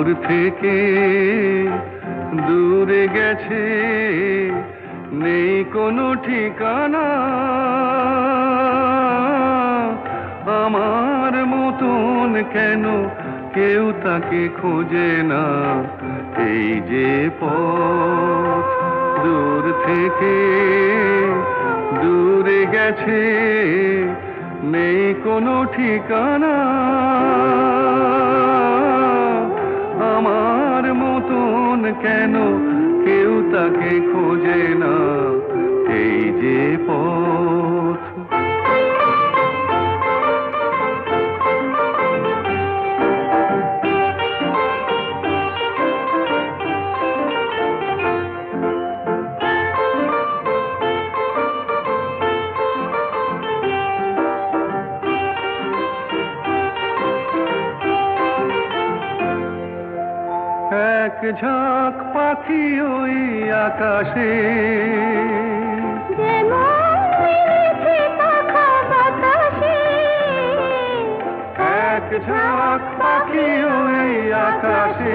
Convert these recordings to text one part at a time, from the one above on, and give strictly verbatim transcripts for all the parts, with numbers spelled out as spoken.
দূর থেকে দূরে গেছে, নেই কোনো ঠিকানা। আমার মতন কেন কেউ তাকে খোঁজে না। এই যে পথ দূর থেকে দূরে গেছে, নেই কোনো ঠিকানা। আমার মতন কেন কেউ তাকে খোঁজে না। এই যে পথ এক ঝাঁক পাখি ওই আকাশে, এক ঝাঁক পাখি ওই আকাশে,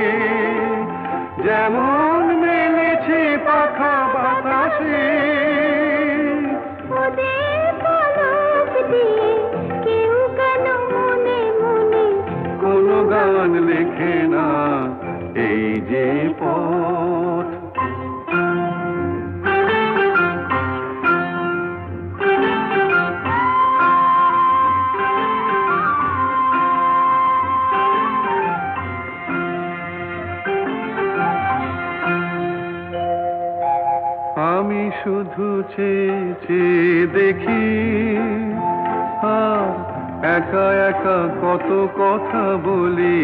যেমন মেলেছে পাখা বাতাসে। কেউ কেন মনে মনে কোনো গান লেখে না। এই যে পথ আমি শুধু চেয়ে চেয়ে দেখি, আর একা একা কত কথা বলি।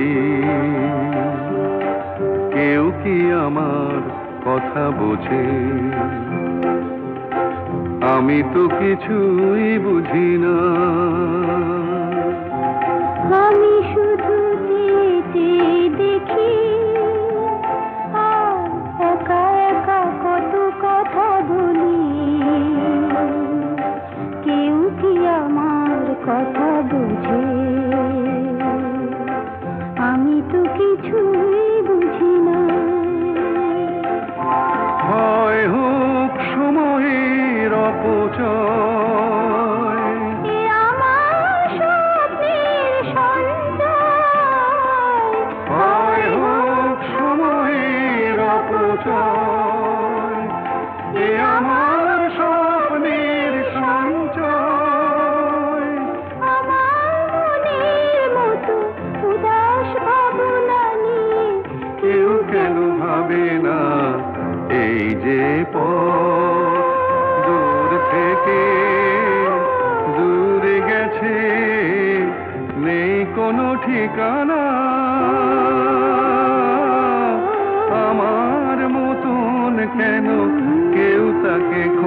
কেউ কি আমার কথা বোঝে? আমি তো কিছুই বুঝি না। আমি শুধু চেয়ে চেয়ে দেখি, আর একা একা কত কথা বলি। কেউ কি আমার কথা বুঝে? আমি তো কিছুই বুঝি না। হয় হোক সময়ের অপচয়, এ আমার স্বপ্নের সঞ্চয়। হয় হোক সময়ের অপচয়, এ আমার স্বপ্নের সঞ্চয়। আমার মনের মতো উদাস ভাবনা নিয়ে কেউ কেন ভাবে না। এই যে পথ দূর থেকে দূরে গেছে, নেই কোনো ঠিকানা। আমার মতন কেন কেউ তাকে